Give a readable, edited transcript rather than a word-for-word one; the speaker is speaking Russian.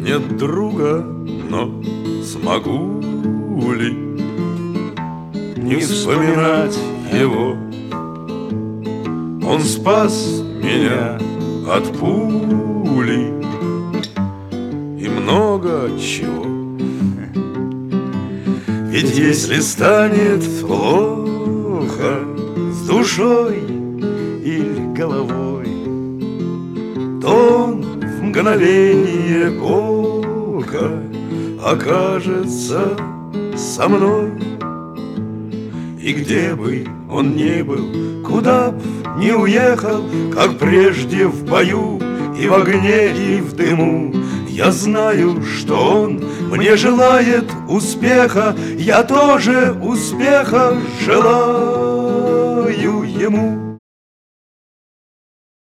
нет друга, но смогу ли не вспоминать его? Он спас меня от пули и много чего. Ведь если станет плохо с душой или головой, то он в мгновение ока окажется со мной. И где бы он ни был, куда б ни уехал, как прежде в бою и в огне, и в дыму, я знаю, что он мне желает успеха, я тоже успеха желаю.